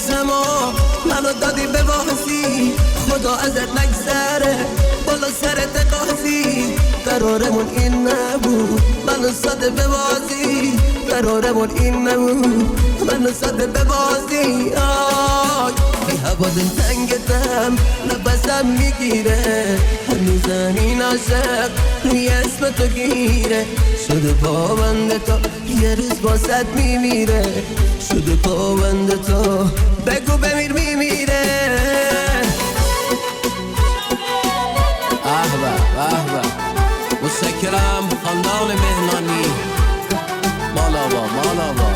زمان منو دادی به بازی، خدا ازت نگذره بالا سرت قاضی. قرارمون این نبود منو ساده به بازی، قرارمون این نبود منو ساده به بازی. آی بی هوا دل تنگتم نفسم میگیره، هنوزم این عاشق روی اسم تو گیره. شده پابند تو یه روز باست میمیره، شده پابند تو بگو بمیر میمیره. احبه متشکرم خاندان مهنانی مالاوا مالاوا.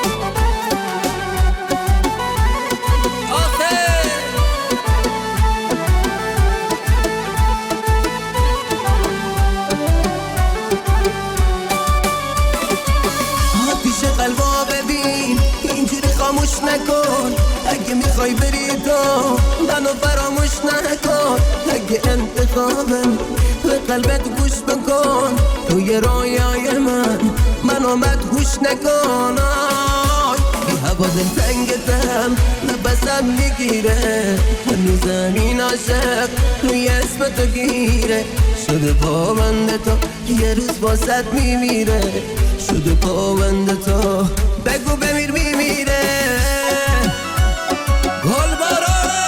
آتیش قلبا ببین اینجوری خاموش نکن، اگه میخوای بری تو منو فراموش نکن. اگه انتخابم به قلبت گوش بکن، توی رویای من مدهوش نکن. بی هوا دل تنگتم نفسم میگیره، هنوزم این عاشق روی اسم تو گیره. شده پابند تو یه روز باست میمیره، شده پابند تو بگو بمیر میمیره. گل بارانه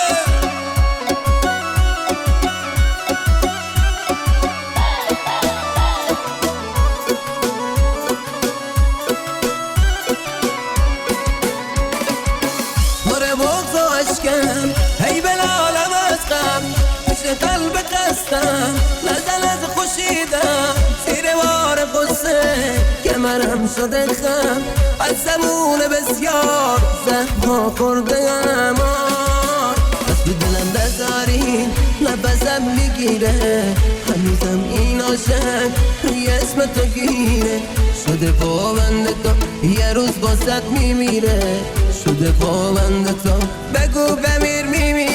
مره بغض و عشقم هی بلالم از غم، پیش قلب قستم نزل از خوشیدم. زیر بار قصه کمرم شده خم، از زمون بسیار زهما خوردم. از تو دلم بذارین نفسم میگیره، هنوزم این عاشق روی اسم تو گیره. شده پابند تو یه روز باست میمیره، شده پابند تو بگو بمیر میمیره.